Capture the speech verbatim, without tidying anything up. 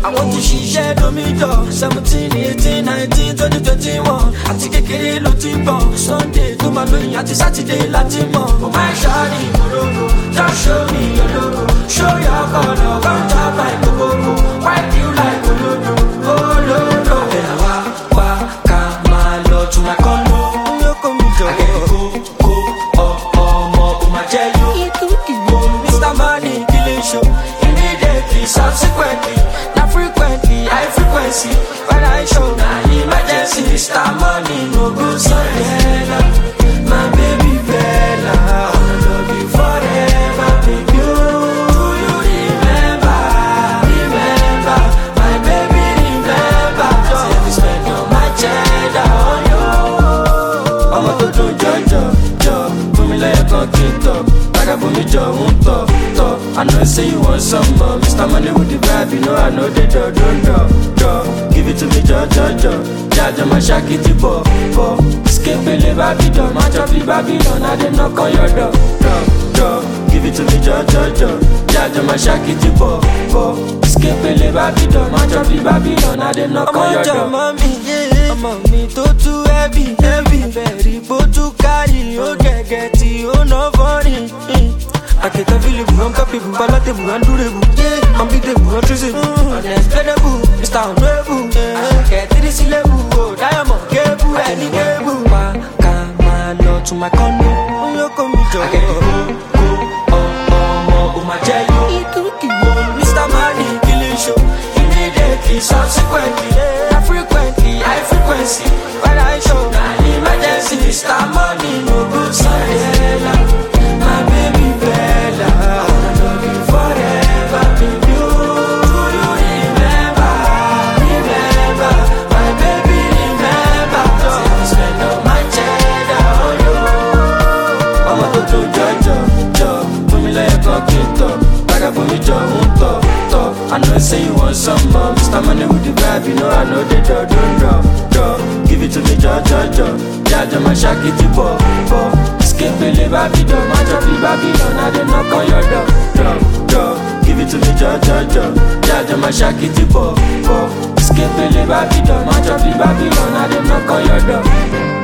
I want to share do me door. Seventeen, eighteen, nineteen, twenty, twenty-one. I take a kid looking bomb. Sunday to my lawyer, at Saturday Latin mom. Oh my shawty, just show me your logo. Show your color, come top like a bobo. Wipe you like a logo. Oh no no. Then I walk, walk, come my lord to my condo. You come me to go, go, oh oh more. Oh my jelly, Mister Money killing show. Immediately, subsequently, not frequently, high frequency. When I show, now emergency. Mister Money no go Sandela, my baby Bella. I wanna love you forever, baby. Do you remember? Remember, my baby, remember. Say we spend all my cheddar on you. I'ma go to Jojo, Jo. Put me like a conquistador. Like a boomy Joe, won't talk, talk. I know say you want some more. Mister Money with the vibe, you know I know they do, do, do, do. Give it to me, Jo, Jo, Jo. Jaja, my shakity, bo, bo. Escape the Babylon, match of the Babylon. I did knock on your door, door, door. Give it to me, Jo, Jo, Jo. Jaja, my shakity, bo, bo. Escape the Babylon, match of the Babylon. I did knock on your door. Mommy, yeah. I'm on me to too heavy, heavy. Very bold to carry. Oh, get, get it, oh, no funny. I can't feel it, I'm capable, palatable, undurable. Yeah, I'm beatable, untraceable, unexplainable, Mister Honorable. I get to this level, oh, diamond, cable, any cable. Come on, Lord, to my condo. You come me to I get to go, go, oh, oh, oh, oh, my jelly. Mister Money, killing show. Immediately, subsequently, not frequently, high frequency. When I show, now emergency. Mister Money, no good Sandela. My baby Bella, I wanna love you forever, baby. Do you remember? Remember, my baby, remember. Say we spend all my cheddar on you. I'ma go to Jojo, Jo. Put me like a conquistador. Like a boomy Joe, won't talk, talk. I know say you want some more. Mister Money with the vibe, you know I know they do, do, do, do. Give it to me, Jo, Jo, Jo. Jaja, my shakity, bo, bo. Escape the Babylon, match of the Babylon. I did knock on your door, door, door. Give it to me, Jo, Jo, Jo. Jaja, my shakity, bo, bo. Escape the Babylon, match of the Babylon. I did knock on your door.